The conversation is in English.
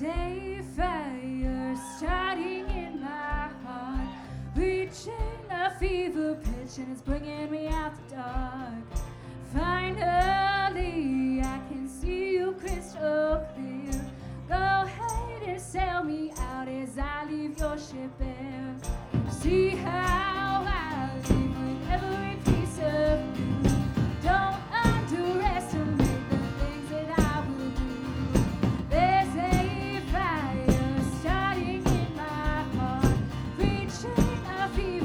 a fire starting in my heart, reaching a fever pitch, and it's bringing me out the dark. Finally, I can see you crystal clear. Go ahead and sail me out as I leave your ship bare. See how I live with every piece of you. Don't underestimate the things that I will do. There's a fire starting in my heart, reaching a fever